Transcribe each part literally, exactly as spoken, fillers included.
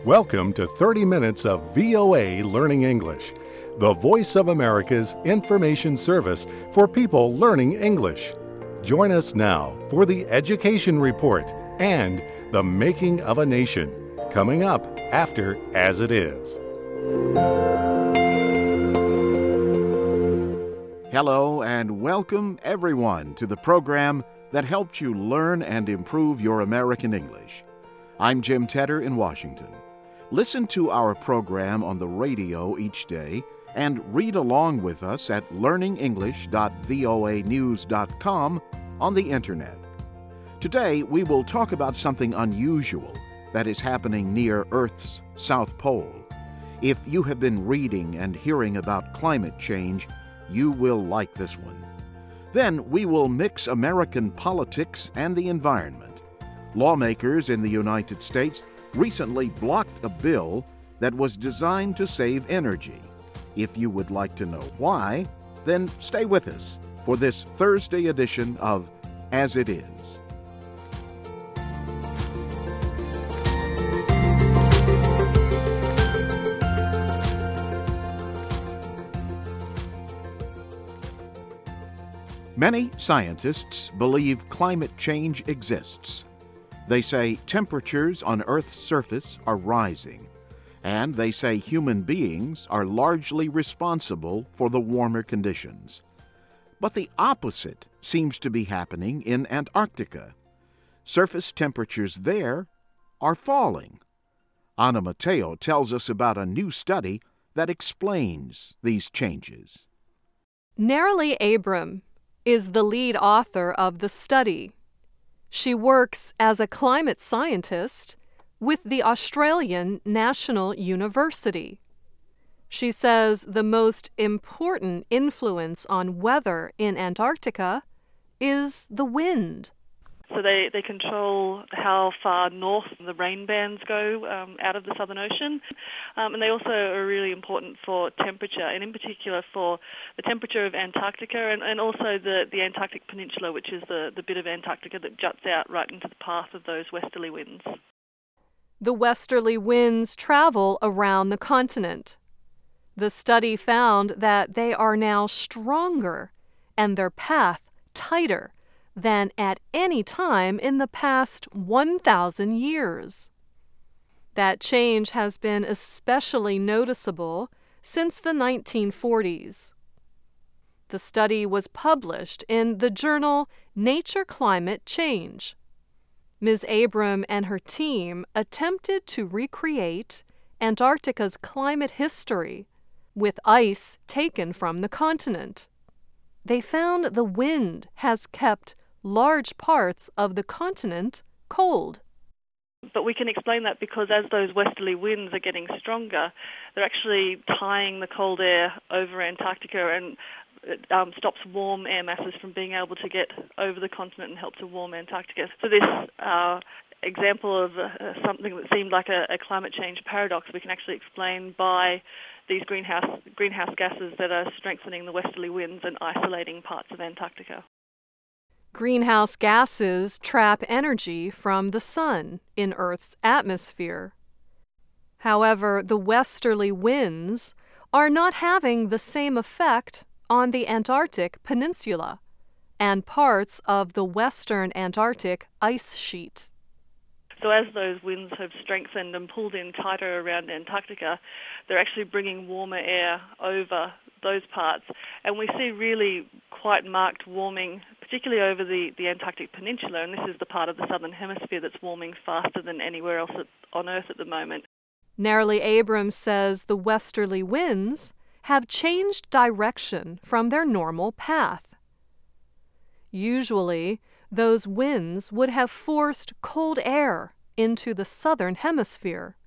Welcome to thirty minutes of V O A Learning English, the voice of America's information service for people learning English. Join us now for the Education Report and the Making of a Nation, coming up after As It Is. Hello and welcome everyone to the program that helps you learn and improve your American English. I'm Jim Tedder in Washington. Listen to our program on the radio each day and read along with us at learning english dot voa news dot com on the Internet. Today, we will talk about something unusual that is happening near Earth's South Pole. If you have been reading and hearing about climate change, you will like this one. Then we will mix American politics and the environment. Lawmakers in the United States recently blocked a bill that was designed to save energy. If you would like to know why, then stay with us for this Thursday edition of As It Is. Many scientists believe climate change exists. They say temperatures on Earth's surface are rising, and they say human beings are largely responsible for the warmer conditions. But the opposite seems to be happening in Antarctica. Surface temperatures there are falling. Ana Mateo tells us about a new study that explains these changes. Nerilee Abram is the lead author of the study. She works as a climate scientist with the Australian National University. She says the most important influence on weather in Antarctica is the wind. So they, they control how far north the rain bands go um, out of the Southern Ocean. Um, and they also are really important for temperature, and in particular for the temperature of Antarctica and, and also the, the Antarctic Peninsula, which is the, the bit of Antarctica that juts out right into the path of those westerly winds. The westerly winds travel around the continent. The study found that they are now stronger and their path tighter than at any time in the past one thousand years. That change has been especially noticeable since the nineteen forties. The study was published in the journal Nature Climate Change. Miz Abram and her team attempted to recreate Antarctica's climate history with ice taken from the continent. They found the wind has kept large parts of the continent cold. But we can explain that because as those westerly winds are getting stronger, they're actually tying the cold air over Antarctica, and it um, stops warm air masses from being able to get over the continent and help to warm Antarctica. So this uh, example of uh, something that seemed like a, a climate change paradox, we can actually explain by these greenhouse greenhouse gases that are strengthening the westerly winds and isolating parts of Antarctica. Greenhouse gases trap energy from the sun in Earth's atmosphere. However, the westerly winds are not having the same effect on the Antarctic Peninsula and parts of the western Antarctic ice sheet. So as those winds have strengthened and pulled in tighter around Antarctica, they're actually bringing warmer air over those parts. And we see really quite marked warming, particularly over the, the Antarctic Peninsula, and this is the part of the southern hemisphere that's warming faster than anywhere else at, on Earth at the moment. Nerilee Abrams says the westerly winds have changed direction from their normal path. Usually, those winds would have forced cold air into the southern hemisphere.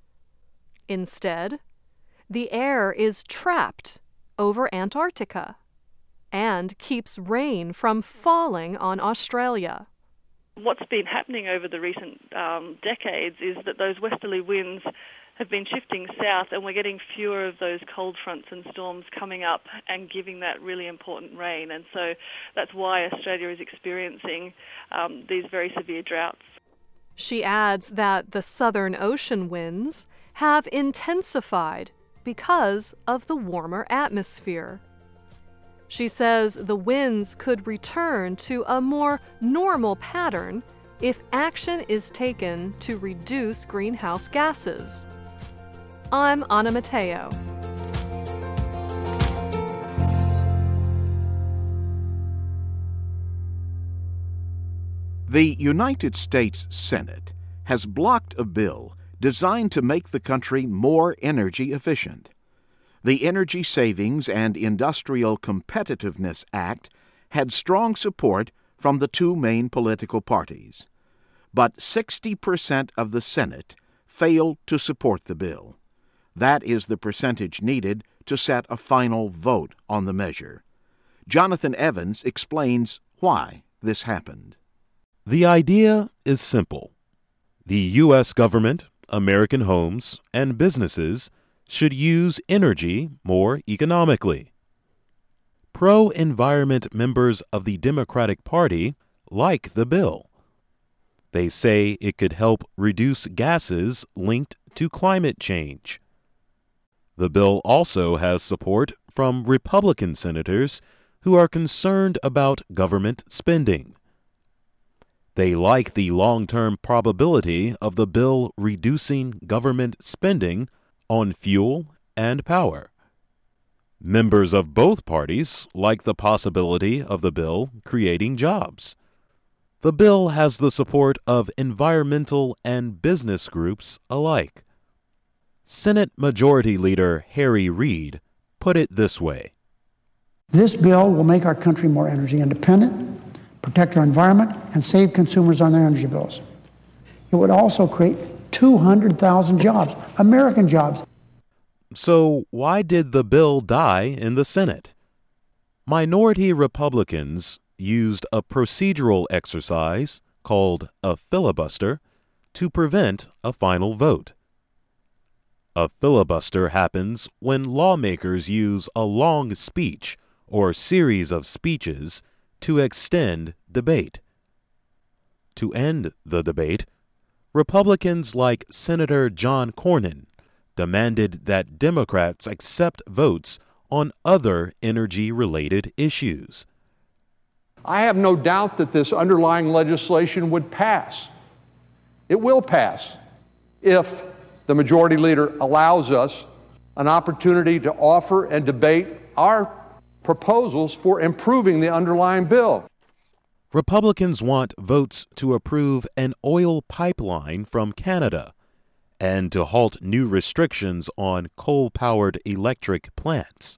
Instead, the air is trapped over Antarctica and keeps rain from falling on Australia. What's been happening over the recent um, decades is that those westerly winds have been shifting south, and we're getting fewer of those cold fronts and storms coming up and giving that really important rain. And so that's why Australia is experiencing um, these very severe droughts. She adds that the Southern Ocean winds have intensified because of the warmer atmosphere. She says the winds could return to a more normal pattern if action is taken to reduce greenhouse gases. I'm Anna Mateo. The United States Senate has blocked a bill designed to make the country more energy efficient. The Energy Savings and Industrial Competitiveness Act had strong support from the two main political parties. But sixty percent of the Senate failed to support the bill. That is the percentage needed to set a final vote on the measure. Jonathan Evans explains why this happened. The idea is simple. The U S government, American homes, and businesses should use energy more economically. Pro-environment members of the Democratic Party like the bill. They say it could help reduce gases linked to climate change. The bill also has support from Republican senators who are concerned about government spending. They like the long-term probability of the bill reducing government spending on fuel and power. Members of both parties like the possibility of the bill creating jobs. The bill has the support of environmental and business groups alike. Senate Majority Leader Harry Reid put it this way. This bill will make our country more energy independent, protect our environment, and save consumers on their energy bills. It would also create two hundred thousand jobs, American jobs. So why did the bill die in the Senate? Minority Republicans used a procedural exercise called a filibuster to prevent a final vote. A filibuster happens when lawmakers use a long speech or series of speeches to extend debate. To end the debate, Republicans like Senator John Cornyn demanded that Democrats accept votes on other energy-related issues. I have no doubt that this underlying legislation would pass. It will pass if the majority leader allows us an opportunity to offer and debate our proposals for improving the underlying bill. Republicans want votes to approve an oil pipeline from Canada and to halt new restrictions on coal-powered electric plants.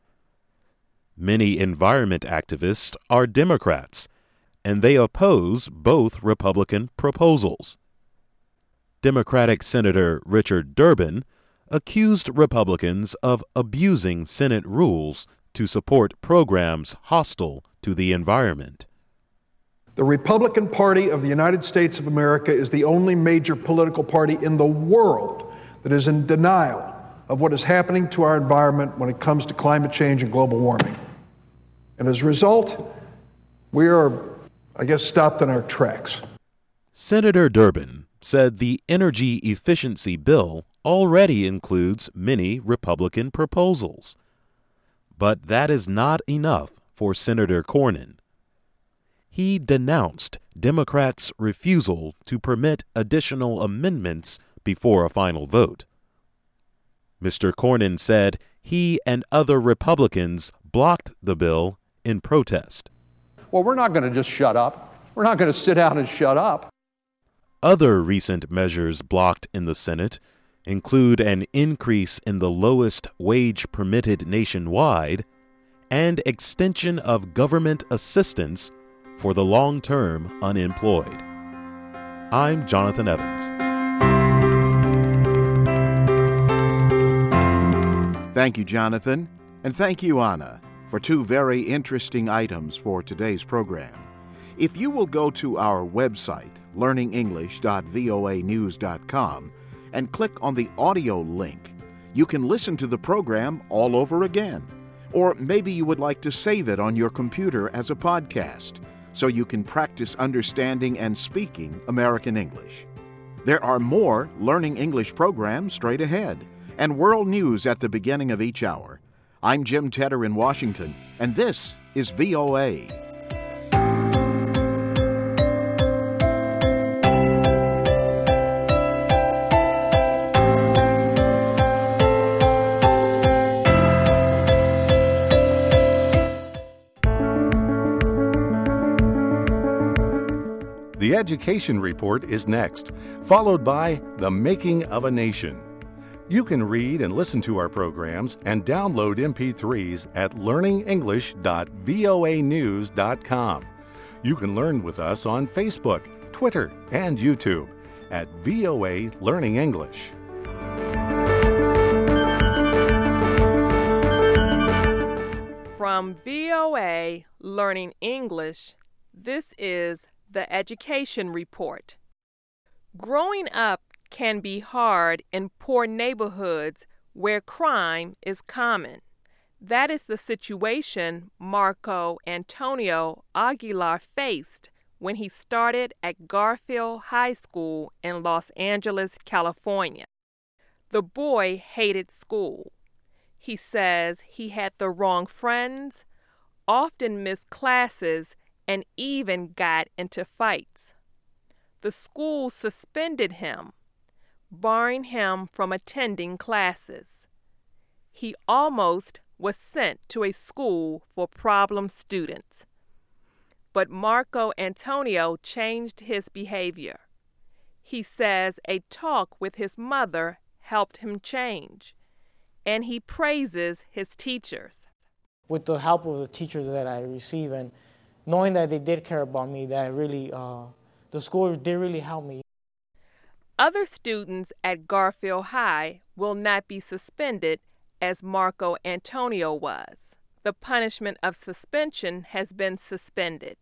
Many environment activists are Democrats, and they oppose both Republican proposals. Democratic Senator Richard Durbin accused Republicans of abusing Senate rules to support programs hostile to the environment. The Republican Party of the United States of America is the only major political party in the world that is in denial of what is happening to our environment when it comes to climate change and global warming. And as a result, we are, I guess, stopped in our tracks. Senator Durbin said the energy efficiency bill already includes many Republican proposals. But that is not enough for Senator Cornyn. He denounced Democrats' refusal to permit additional amendments before a final vote. Mister Cornyn said he and other Republicans blocked the bill in protest. Well, we're not going to just shut up. We're not going to sit down and shut up. Other recent measures blocked in the Senate include an increase in the lowest wage permitted nationwide and extension of government assistance for the long-term unemployed. I'm Jonathan Evans. Thank you, Jonathan, and thank you, Anna, for two very interesting items for today's program. If you will go to our website, learning english dot voa news dot com, and click on the audio link, you can listen to the program all over again. Or maybe you would like to save it on your computer as a podcast, so you can practice understanding and speaking American English. There are more Learning English programs straight ahead and world news at the beginning of each hour. I'm Jim Tedder in Washington, and this is V O A. The Education Report is next, followed by The Making of a Nation. You can read and listen to our programs and download M P threes at learning english dot voa news dot com. You can learn with us on Facebook, Twitter, and YouTube at V O A Learning English. From V O A Learning English, this is The Education Report. Growing up can be hard in poor neighborhoods where crime is common. That is the situation Marco Antonio Aguilar faced when he started at Garfield High School in Los Angeles, California. The boy hated school. He says he had the wrong friends, often missed classes, and even got into fights. The school suspended him, barring him from attending classes. He almost was sent to a school for problem students. But Marco Antonio changed his behavior. He says a talk with his mother helped him change, and he praises his teachers. With the help of the teachers that I receive and knowing that they did care about me, that really, uh, the school did really help me. Other students at Garfield High will not be suspended as Marco Antonio was. The punishment of suspension has been suspended.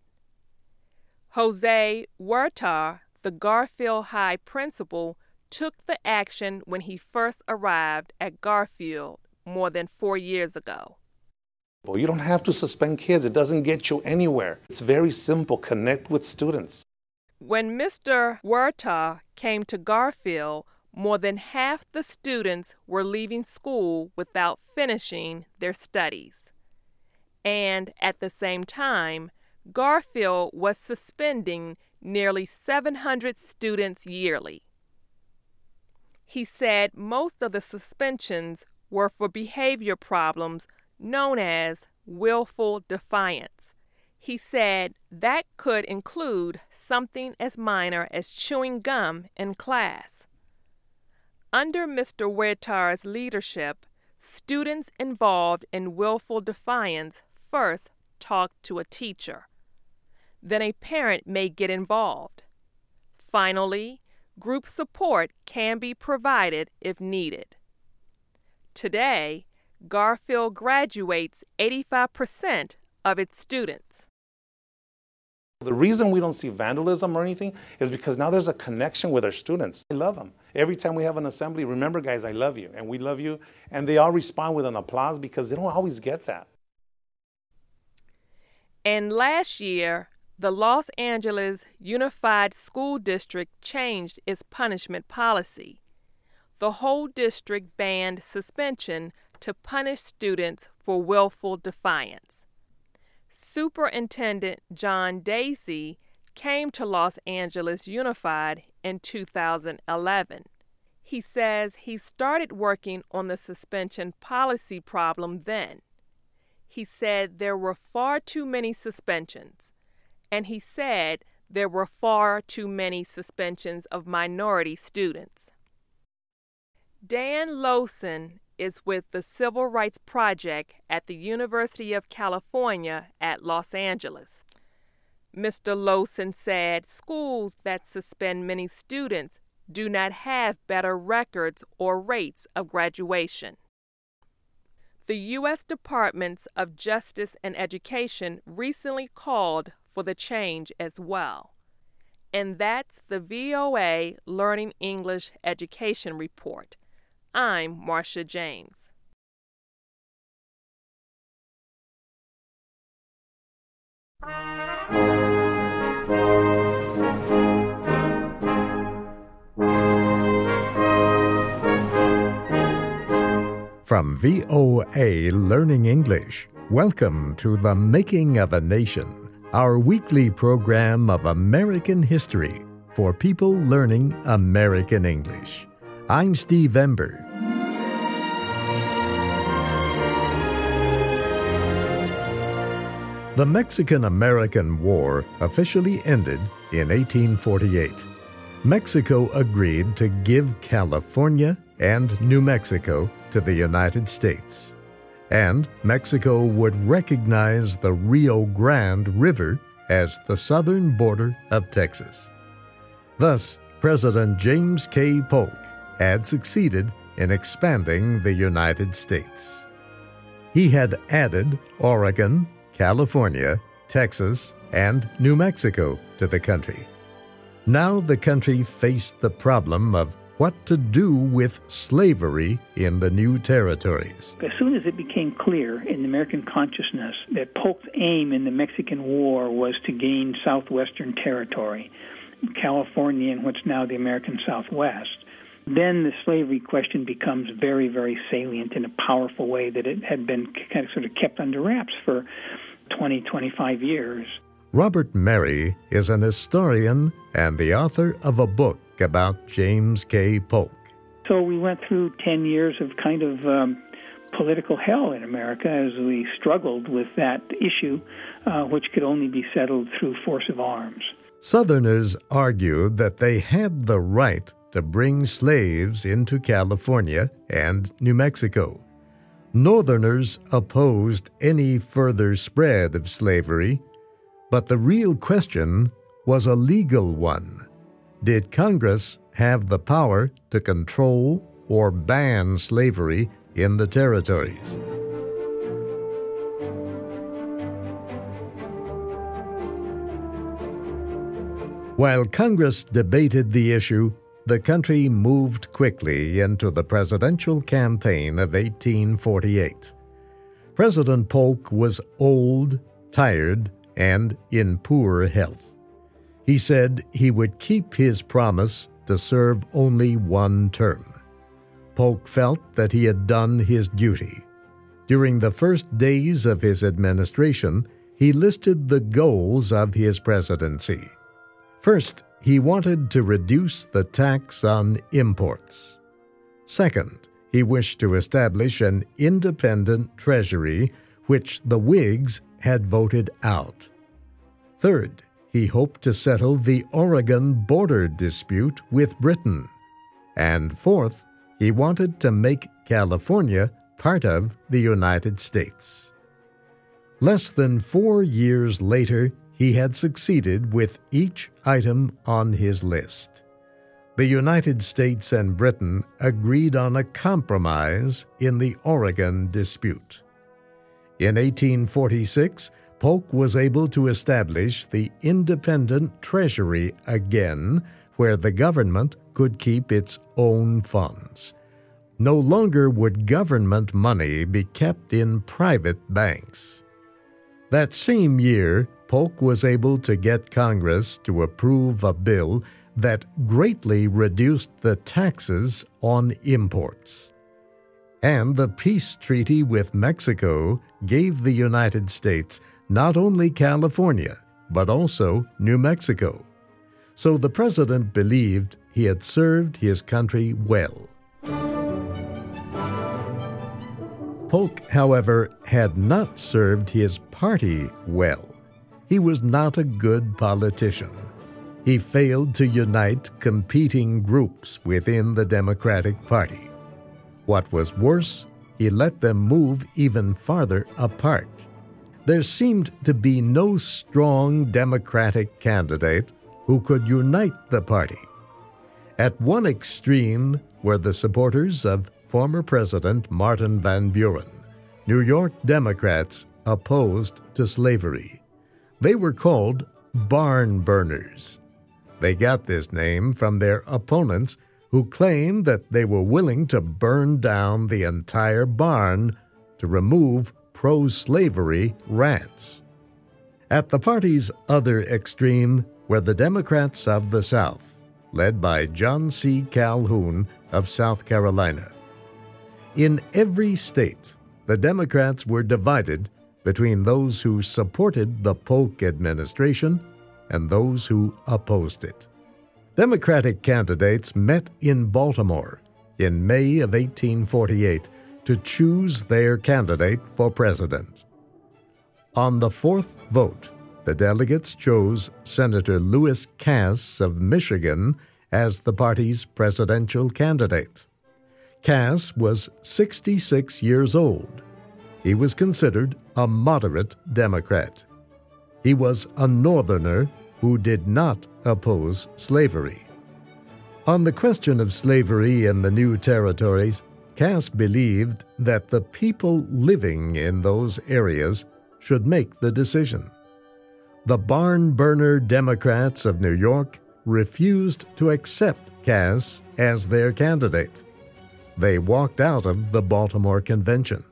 Jose Huerta, the Garfield High principal, took the action when he first arrived at Garfield more than four years ago. Well, you don't have to suspend kids. It doesn't get you anywhere. It's very simple. Connect with students. When Mister Huerta came to Garfield, more than half the students were leaving school without finishing their studies. And at the same time, Garfield was suspending nearly seven hundred students yearly. He said most of the suspensions were for behavior problems known as willful defiance. He said that could include something as minor as chewing gum in class. Under Mister Huerta's leadership, students involved in willful defiance first talk to a teacher. Then a parent may get involved. Finally, group support can be provided if needed. Today, Garfield graduates eighty-five percent of its students. The reason we don't see vandalism or anything is because now there's a connection with our students. I love them. Every time we have an assembly, remember, guys, I love you, and we love you. And they all respond with an applause because they don't always get that. And last year, the Los Angeles Unified School District changed its punishment policy. The whole district banned suspension to punish students for willful defiance. Superintendent John Dacey came to Los Angeles Unified in two thousand eleven. He says he started working on the suspension policy problem then. He said there were far too many suspensions, and he said there were far too many suspensions of minority students. Dan Lowson is with the Civil Rights Project at the University of California at Los Angeles. Mister Lowson said schools that suspend many students do not have better records or rates of graduation. The U S Departments of Justice and Education recently called for the change as well. And that's the V O A Learning English Education Report. I'm Marcia James. V O A Learning English. Welcome to The Making of a Nation, our weekly program of American history for people learning American English. I'm Steve Ember. The Mexican-American War officially ended in eighteen forty-eight. Mexico agreed to give California and New Mexico to the United States, and Mexico would recognize the Rio Grande River as the southern border of Texas. Thus, President James K. Polk had succeeded in expanding the United States. He had added Oregon, California, Texas, and New Mexico to the country. Now the country faced the problem of what to do with slavery in the new territories. As soon as it became clear in the American consciousness that Polk's aim in the Mexican War was to gain southwestern territory, California and what's now the American Southwest, then the slavery question becomes very, very salient in a powerful way that it had been kind of sort of kept under wraps for twenty, twenty-five years. Robert Merry is an historian and the author of a book about James K. Polk. So we went through ten years of kind of um, political hell in America as we struggled with that issue, uh, which could only be settled through force of arms. Southerners argued that they had the right to bring slaves into California and New Mexico. Northerners opposed any further spread of slavery, but the real question was a legal one. Did Congress have the power to control or ban slavery in the territories? While Congress debated the issue, the country moved quickly into the presidential campaign of eighteen forty-eight. President Polk was old, tired, and in poor health. He said he would keep his promise to serve only one term. Polk felt that he had done his duty. During the first days of his administration, he listed the goals of his presidency. First, he wanted to reduce the tax on imports. Second, he wished to establish an independent treasury, which the Whigs had voted out. Third, he hoped to settle the Oregon border dispute with Britain. And fourth, he wanted to make California part of the United States. Less than four years later, he had succeeded with each item on his list. The United States and Britain agreed on a compromise in the Oregon dispute. In eighteen forty-six, Polk was able to establish the independent treasury again, where the government could keep its own funds. No longer would government money be kept in private banks. That same year, Polk was able to get Congress to approve a bill that greatly reduced the taxes on imports. And the peace treaty with Mexico gave the United States not only California, but also New Mexico. So the president believed he had served his country well. Polk, however, had not served his party well. He was not a good politician. He failed to unite competing groups within the Democratic Party. What was worse, he let them move even farther apart. There seemed to be no strong Democratic candidate who could unite the party. At one extreme were the supporters of former President Martin Van Buren, New York Democrats opposed to slavery. They were called barn burners. They got this name from their opponents, who claimed that they were willing to burn down the entire barn to remove pro-slavery rants. At the party's other extreme were the Democrats of the South, led by John C. Calhoun of South Carolina. In every state, the Democrats were divided between those who supported the Polk administration and those who opposed it. Democratic candidates met in Baltimore in May of eighteen forty-eight to choose their candidate for president. On the fourth vote, the delegates chose Senator Lewis Cass of Michigan as the party's presidential candidate. Cass was sixty-six years old. He was considered a moderate Democrat. He was a Northerner who did not oppose slavery. On the question of slavery in the new territories, Cass believed that the people living in those areas should make the decision. The barn-burner Democrats of New York refused to accept Cass as their candidate. They walked out of the Baltimore Convention.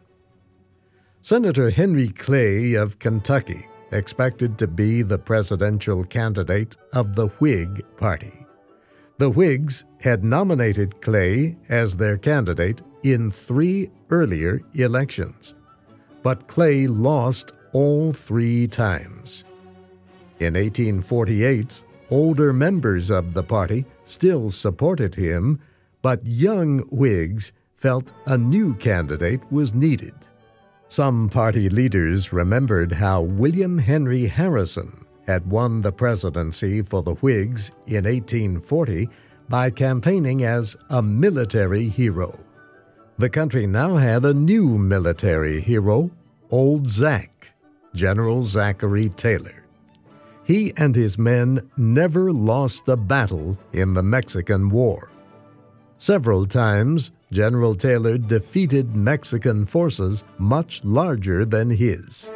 Senator Henry Clay of Kentucky expected to be the presidential candidate of the Whig Party. The Whigs had nominated Clay as their candidate in three earlier elections, but Clay lost all three times. In eighteen forty-eight, older members of the party still supported him, but young Whigs felt a new candidate was needed. Some party leaders remembered how William Henry Harrison had won the presidency for the Whigs in eighteen forty by campaigning as a military hero. The country now had a new military hero, Old Zack, General Zachary Taylor. He and his men never lost a battle in the Mexican War. Several times, General Taylor defeated Mexican forces much larger than his.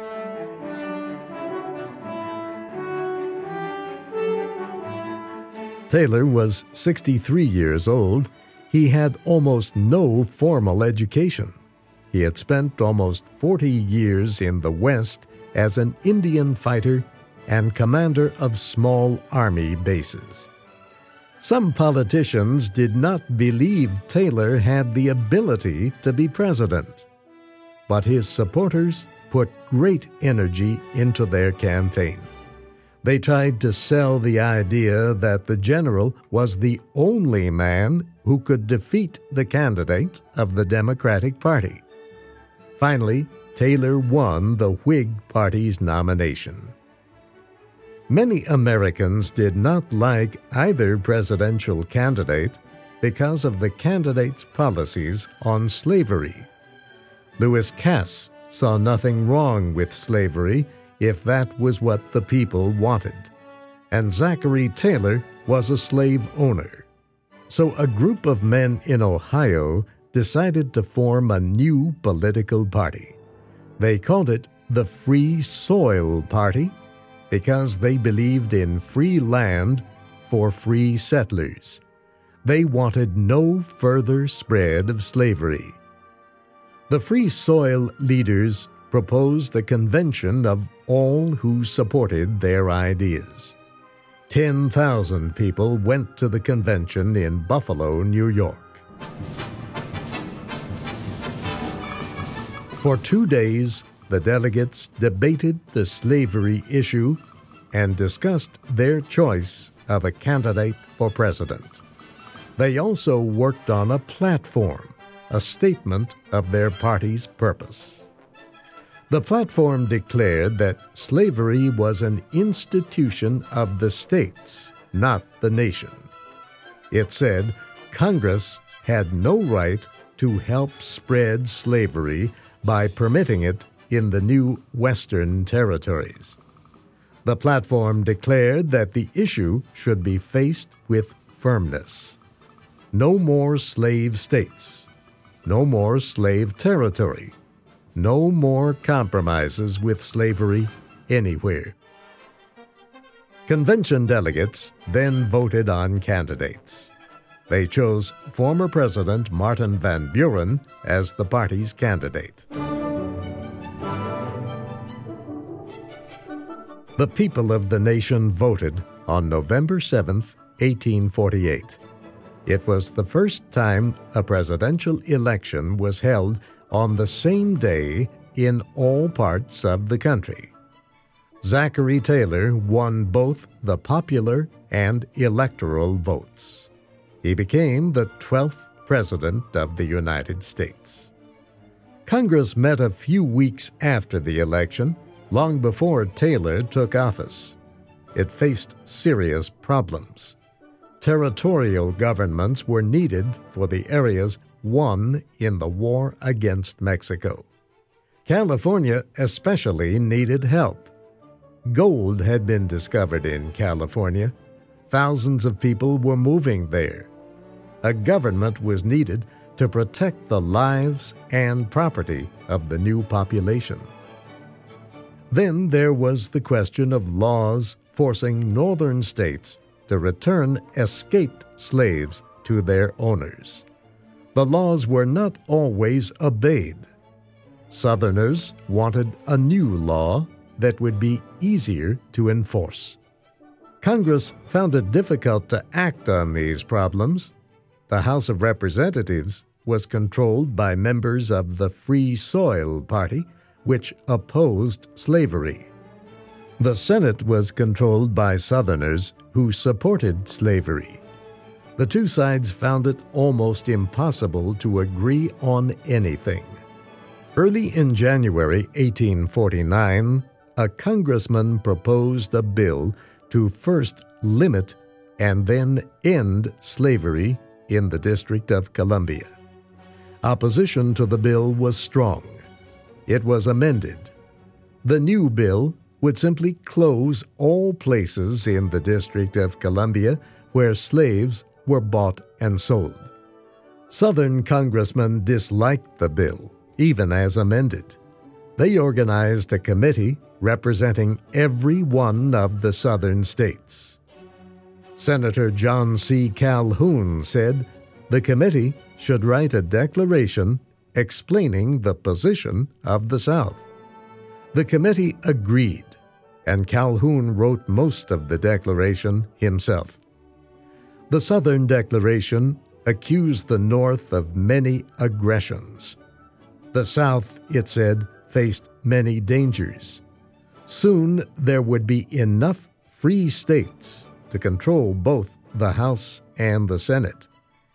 Taylor was sixty-three years old. He had almost no formal education. He had spent almost forty years in the West as an Indian fighter and commander of small army bases. Some politicians did not believe Taylor had the ability to be president, but his supporters put great energy into their campaign. They tried to sell the idea that the general was the only man who could defeat the candidate of the Democratic Party. Finally, Taylor won the Whig Party's nomination. Many Americans did not like either presidential candidate because of the candidate's policies on slavery. Lewis Cass saw nothing wrong with slavery if that was what the people wanted, and Zachary Taylor was a slave owner. So a group of men in Ohio decided to form a new political party. They called it the Free Soil Party, because they believed in free land for free settlers. They wanted no further spread of slavery. The Free Soil leaders proposed a convention of all who supported their ideas. ten thousand people went to the convention in Buffalo, New York. For two days, the delegates debated the slavery issue and discussed their choice of a candidate for president. They also worked on a platform, a statement of their party's purpose. The platform declared that slavery was an institution of the states, not the nation. It said Congress had no right to help spread slavery by permitting it in the new Western territories. The platform declared that the issue should be faced with firmness. No more slave states. No more slave territory. No more compromises with slavery anywhere. Convention delegates then voted on candidates. They chose former President Martin Van Buren as the party's candidate. The people of the nation voted on November seventh, eighteen forty-eight. It was the first time a presidential election was held on the same day in all parts of the country. Zachary Taylor won both the popular and electoral votes. He became the twelfth President of the United States. Congress met a few weeks after the election, long before Taylor took office. It faced serious problems. Territorial governments were needed for the areas won in the war against Mexico. California especially needed help. Gold had been discovered in California. Thousands of people were moving there. A government was needed to protect the lives and property of the new population. Then there was the question of laws forcing northern states to return escaped slaves to their owners. The laws were not always obeyed. Southerners wanted a new law that would be easier to enforce. Congress found it difficult to act on these problems. The House of Representatives was controlled by members of the Free Soil Party, which opposed slavery. The Senate was controlled by Southerners who supported slavery. The two sides found it almost impossible to agree on anything. Early in January eighteen forty-nine, a congressman proposed a bill to first limit and then end slavery in the District of Columbia. Opposition to the bill was strong. It was amended. The new bill would simply close all places in the District of Columbia where slaves were bought and sold. Southern congressmen disliked the bill, even as amended. They organized a committee representing every one of the southern states. Senator John C. Calhoun said the committee should write a declaration explaining the position of the South. The committee agreed, and Calhoun wrote most of the declaration himself. The Southern Declaration accused the North of many aggressions. The South, it said, faced many dangers. Soon there would be enough free states to control both the House and the Senate.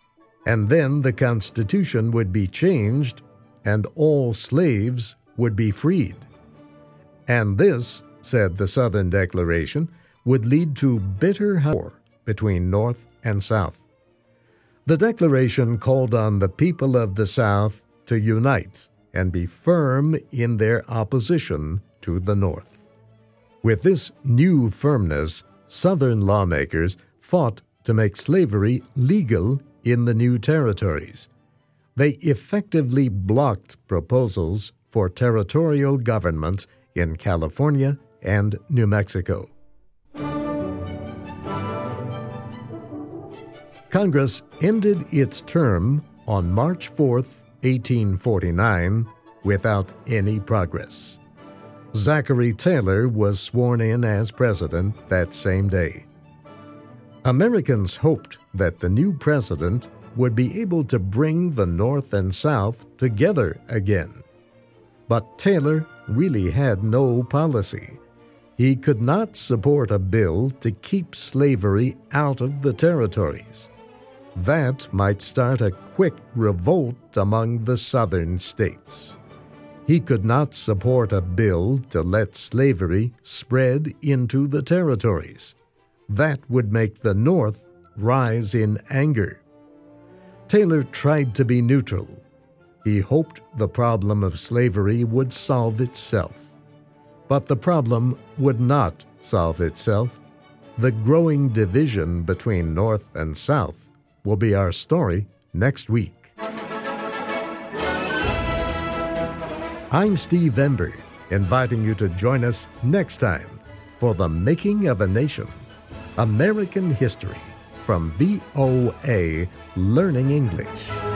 And then the Constitution would be changed and all slaves would be freed. And this, said the Southern Declaration, would lead to bitter war between North and South. The Declaration called on the people of the South to unite and be firm in their opposition to the North. With this new firmness, Southern lawmakers fought to make slavery legal in the new territories. They effectively blocked proposals for territorial governments in California and New Mexico. Congress ended its term on March fourth, eighteen forty-nine, without any progress. Zachary Taylor was sworn in as president that same day. Americans hoped that the new president would be able to bring the North and South together again. But Taylor really had no policy. He could not support a bill to keep slavery out of the territories. That might start a quick revolt among the southern states. He could not support a bill to let slavery spread into the territories. That would make the North rise in anger. Taylor tried to be neutral. He hoped the problem of slavery would solve itself. But the problem would not solve itself. The growing division between North and South will be our story next week. I'm Steve Ember, inviting you to join us next time for The Making of a Nation, American History, from V O A Learning English.